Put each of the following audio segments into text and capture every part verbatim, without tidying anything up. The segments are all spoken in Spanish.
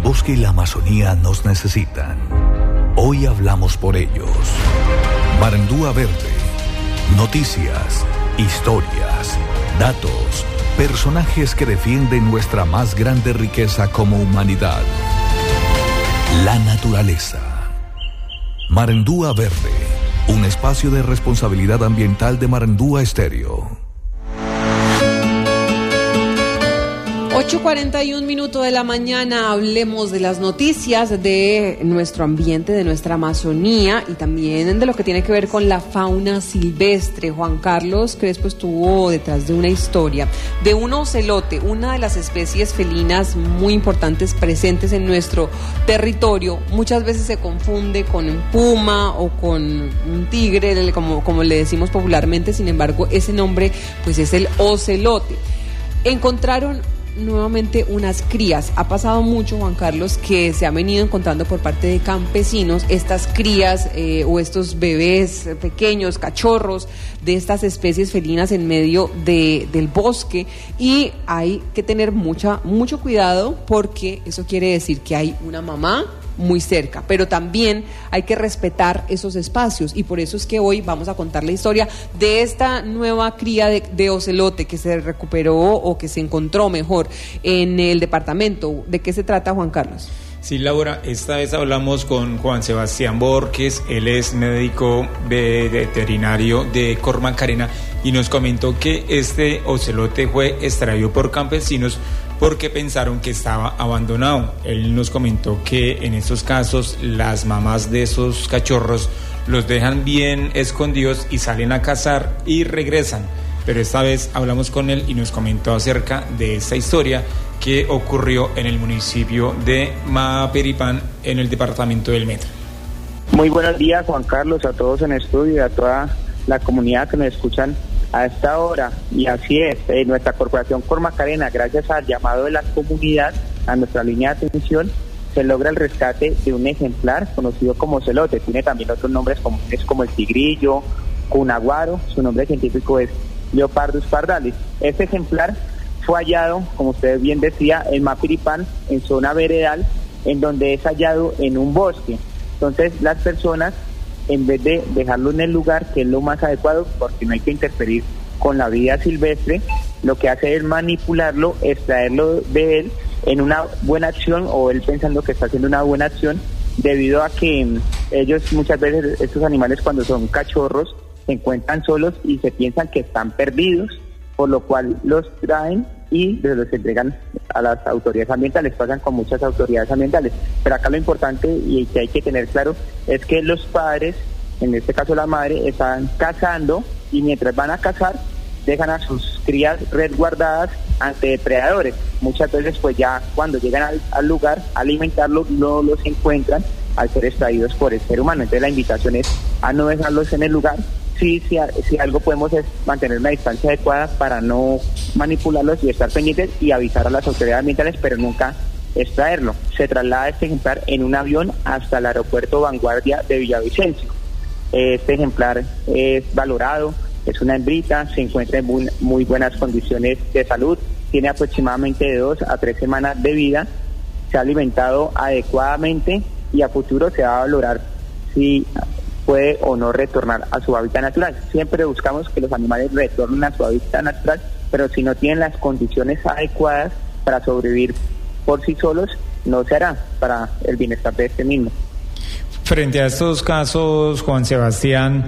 bosque y la Amazonía nos necesitan. Hoy hablamos por ellos. Marandúa Verde. Noticias, historias, datos, personajes que defienden nuestra más grande riqueza como humanidad. La naturaleza. Marandúa Verde, un espacio de responsabilidad ambiental de Marandúa Estéreo. ocho cuarenta y un minutos de la mañana, hablemos de las noticias de nuestro ambiente, de nuestra Amazonía y también de lo que tiene que ver con la fauna silvestre. Juan Carlos Crespo estuvo detrás de una historia de un ocelote, una de las especies felinas muy importantes presentes en nuestro territorio. Muchas veces se confunde con un puma o con un tigre, como, como le decimos popularmente. Sin embargo, ese nombre pues es el ocelote. Encontraron nuevamente unas crías. Ha pasado mucho, Juan Carlos, que se han venido encontrando por parte de campesinos estas crías eh, o estos bebés pequeños, cachorros de estas especies felinas en medio de, del bosque, y hay que tener mucha, mucho cuidado porque eso quiere decir que hay una mamá muy cerca, pero también hay que respetar esos espacios, y por eso es que hoy vamos a contar la historia de esta nueva cría de, de ocelote que se recuperó o que se encontró mejor en el departamento. ¿De qué se trata, Juan Carlos? Sí, Laura, esta vez hablamos con Juan Sebastián Borges. Él es médico de, de veterinario de Cormacarena y nos comentó que este ocelote fue extraído por campesinos porque pensaron que estaba abandonado. Él nos comentó que en estos casos las mamás de esos cachorros los dejan bien escondidos y salen a cazar y regresan. Pero esta vez hablamos con él y nos comentó acerca de esta historia que ocurrió en el municipio de Mapiripán, en el departamento del Meta. Muy buenos días, Juan Carlos, a todos en estudio y a toda la comunidad que nos escuchan a esta hora. Y así es, eh, nuestra corporación Cormacarena, gracias al llamado de la comunidad, a nuestra línea de atención, se logra el rescate de un ejemplar conocido como ocelote. Tiene también otros nombres comunes como el tigrillo, cunaguaro. Su nombre científico es Leopardus pardalis. Este ejemplar fue hallado, como usted bien decía, en Mapiripán, en zona veredal, en donde es hallado en un bosque. Entonces las personas, en vez de dejarlo en el lugar, que es lo más adecuado, porque no hay que interferir con la vida silvestre, lo que hace es manipularlo, extraerlo de él en una buena acción, o él pensando que está haciendo una buena acción, debido a que ellos muchas veces, estos animales cuando son cachorros, se encuentran solos y se piensan que están perdidos, por lo cual los traen y los entregan a las autoridades ambientales. Pasan con muchas autoridades ambientales, pero acá lo importante y que hay que tener claro es que los padres, en este caso la madre, están cazando, y mientras van a cazar dejan a sus crías resguardadas ante depredadores. Muchas veces pues ya cuando llegan al, al lugar a alimentarlos no los encuentran al ser extraídos por el ser humano. Entonces la invitación es a no dejarlos en el lugar. Sí, sí, si algo podemos es mantener una distancia adecuada para no manipularlos y estar pendientes y avisar a las autoridades ambientales, pero nunca extraerlo. Se traslada este ejemplar en un avión hasta el aeropuerto Vanguardia de Villavicencio. Este ejemplar es valorado, es una hembrita, se encuentra en muy, muy buenas condiciones de salud, tiene aproximadamente de dos a tres semanas de vida, se ha alimentado adecuadamente y a futuro se va a valorar si puede o no retornar a su hábitat natural. Siempre buscamos que los animales retornen a su hábitat natural, pero si no tienen las condiciones adecuadas para sobrevivir por sí solos, no se hará para el bienestar de este mismo. Frente a estos casos, Juan Sebastián,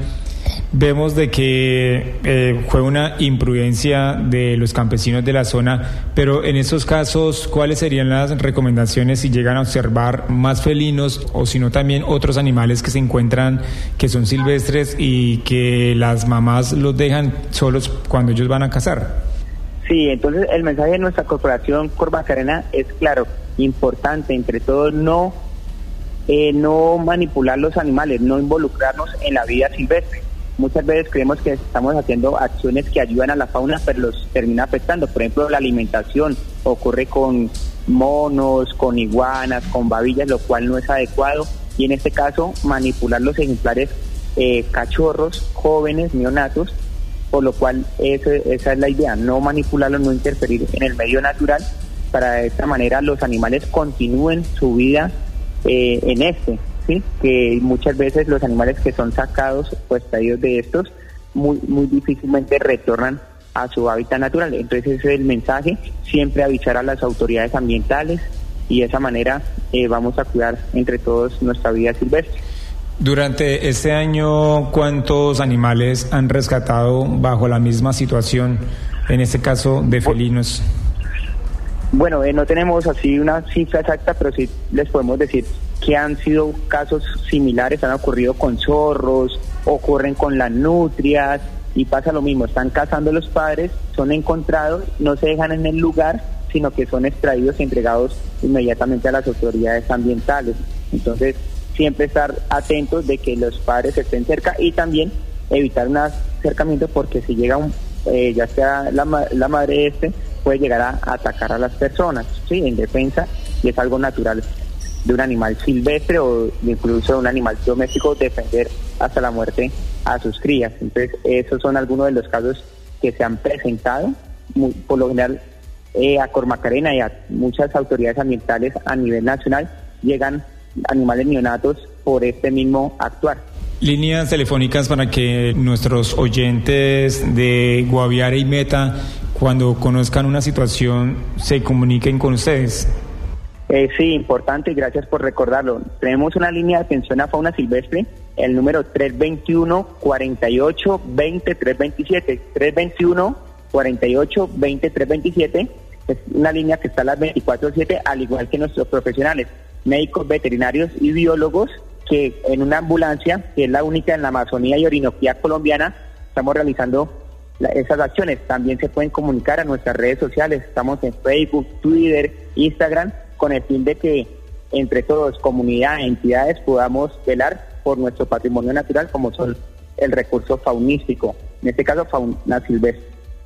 vemos de que eh, fue una imprudencia de los campesinos de la zona, pero en estos casos, ¿cuáles serían las recomendaciones si llegan a observar más felinos o si no también otros animales que se encuentran que son silvestres y que las mamás los dejan solos cuando ellos van a cazar? Sí, entonces el mensaje de nuestra corporación Cormacarena es claro, importante, entre todos no, eh, no manipular los animales, no involucrarnos en la vida silvestre. Muchas veces creemos que estamos haciendo acciones que ayudan a la fauna, pero los termina afectando. Por ejemplo, la alimentación ocurre con monos, con iguanas, con babillas, lo cual no es adecuado. Y en este caso, manipular los ejemplares eh, cachorros, jóvenes, neonatos, por lo cual ese, esa es la idea, no manipularlos, no interferir en el medio natural, para de esta manera los animales continúen su vida eh, en este, ¿sí? Que muchas veces los animales que son sacados o extraídos de estos muy, muy difícilmente retornan a su hábitat natural. Entonces ese es el mensaje, siempre avisar a las autoridades ambientales y de esa manera eh, vamos a cuidar entre todos nuestra vida silvestre. Durante este año, ¿cuántos animales han rescatado bajo la misma situación, en este caso de felinos? Bueno, eh, no tenemos así una cifra exacta, pero sí les podemos decir que han sido casos similares, han ocurrido con zorros, ocurren con las nutrias, y pasa lo mismo, están cazando los padres, son encontrados, no se dejan en el lugar, sino que son extraídos y entregados inmediatamente a las autoridades ambientales. Entonces, siempre estar atentos de que los padres estén cerca y también evitar un acercamiento, porque si llega un, eh, ya sea la, la madre este, puede llegar a, a atacar a las personas, ¿sí? En defensa, y es algo natural de un animal silvestre o incluso de un animal doméstico defender hasta la muerte a sus crías. Entonces, esos son algunos de los casos que se han presentado, muy, por lo general eh, a Cormacarena y a muchas autoridades ambientales a nivel nacional llegan animales neonatos por este mismo actuar. Líneas telefónicas para que nuestros oyentes de Guaviare y Meta, cuando conozcan una situación, se comuniquen con ustedes. Eh, sí, importante, y gracias por recordarlo. Tenemos una línea de atención a fauna silvestre, el número tres veintiuno, cuarenta y ocho, veinte, trescientos veintisiete, tres veintiuno, cuarenta y ocho, veinte, trescientos veintisiete, es una línea que está a las veinticuatro siete, al igual que nuestros profesionales, médicos, veterinarios y biólogos, que en una ambulancia, que es la única en la Amazonía y Orinoquía colombiana, estamos realizando la, esas acciones. También se pueden comunicar a nuestras redes sociales, estamos en Facebook, Twitter, Instagram, con el fin de que entre todos, comunidad, entidades, podamos velar por nuestro patrimonio natural, como son el recurso faunístico, en este caso fauna silvestre.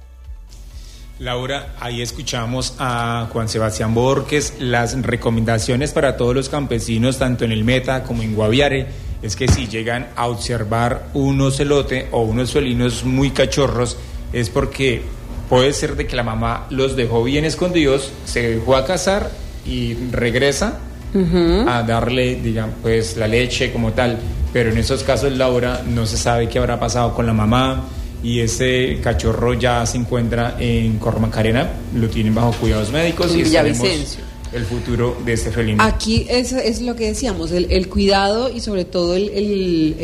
Laura, ahí escuchamos a Juan Sebastián Borges. Las recomendaciones para todos los campesinos, tanto en el Meta como en Guaviare, es que si llegan a observar un ocelote o unos felinos muy cachorros, es porque puede ser de que la mamá los dejó bien escondidos, se dejó a cazar y regresa uh-huh. a darle, digamos, pues la leche como tal, pero en esos casos, Laura, no se sabe qué habrá pasado con la mamá y ese cachorro ya se encuentra en Cormacarena, lo tienen bajo cuidados médicos y esperemos el futuro de este felino. Aquí es, es lo que decíamos, el, el cuidado y sobre todo el, el,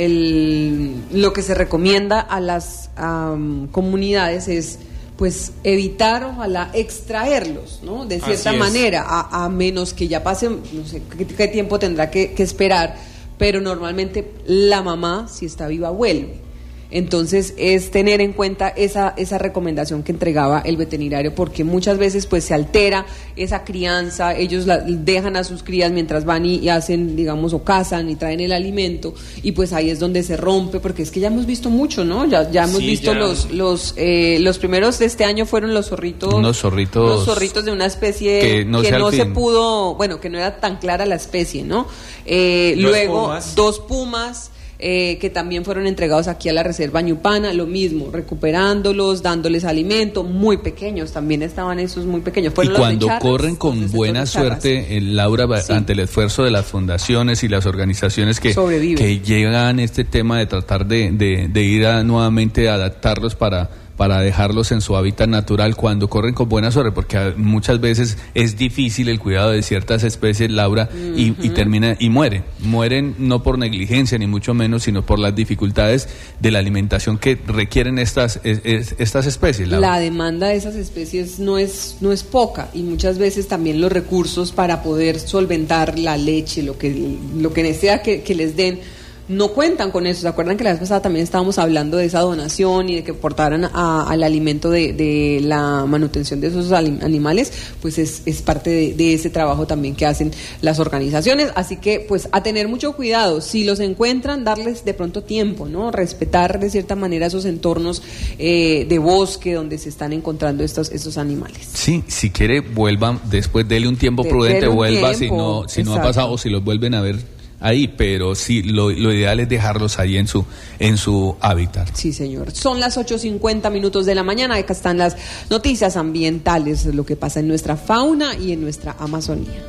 el lo que se recomienda a las um, comunidades es pues evitar, ojalá, extraerlos, ¿no? De cierta manera, a, a menos que ya pase, no sé qué, qué tiempo tendrá que, que esperar, pero normalmente la mamá, si está viva, vuelve. Entonces es tener en cuenta esa esa recomendación que entregaba el veterinario, porque muchas veces pues se altera esa crianza, ellos la, dejan a sus crías mientras van y, y hacen, digamos, o cazan y traen el alimento, y pues ahí es donde se rompe, porque es que ya hemos visto mucho, ¿no? Ya ya hemos sí, visto ya. los los eh, los primeros de este año fueron los zorritos, unos zorritos, unos zorritos de una especie que no, que no se pudo, bueno, que no era tan clara la especie, ¿no? Eh, luego pumas. dos pumas. Eh, que también fueron entregados aquí a la Reserva Ñupana, lo mismo, recuperándolos, dándoles alimento, muy pequeños, también estaban esos muy pequeños. Y cuando charras, corren con buena suerte, eh, Laura, sí. ante el esfuerzo de las fundaciones y las organizaciones que, que llegan a este tema de tratar de, de, de ir a, nuevamente a adaptarlos para... para dejarlos en su hábitat natural, cuando corren con buena suerte, porque muchas veces es difícil el cuidado de ciertas especies, Laura, uh-huh. y, y termina y mueren, mueren no por negligencia ni mucho menos, sino por las dificultades de la alimentación que requieren estas es, es, estas especies, Laura. La demanda de esas especies no es no es poca, y muchas veces también los recursos para poder solventar la leche, lo que lo que sea que, que les den, no cuentan con eso. ¿Se acuerdan que la vez pasada también estábamos hablando de esa donación y de que aportaran a, al alimento de, de la manutención de esos animales? Pues es, es parte de, de ese trabajo también que hacen las organizaciones. Así que pues a tener mucho cuidado, si los encuentran, darles de pronto tiempo, ¿no? Respetar de cierta manera esos entornos eh, de bosque donde se están encontrando estos, estos animales. Sí, si quiere vuelvan, después dele un tiempo de, prudente, un vuelva tiempo, si no, si no ha pasado, o si los vuelven a ver ahí, pero sí, lo, lo ideal es dejarlos ahí en su, en su hábitat. Sí, señor. Son las ocho cincuenta minutos de la mañana. Acá están las noticias ambientales, lo que pasa en nuestra fauna y en nuestra Amazonía.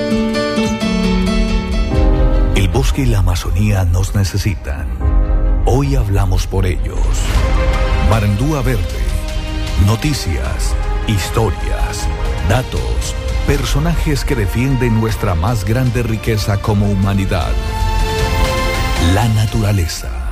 El bosque y la Amazonía nos necesitan. Hoy hablamos por ellos. Barandúa Verde. Noticias, historias, datos, personajes que defienden nuestra más grande riqueza como humanidad, la naturaleza.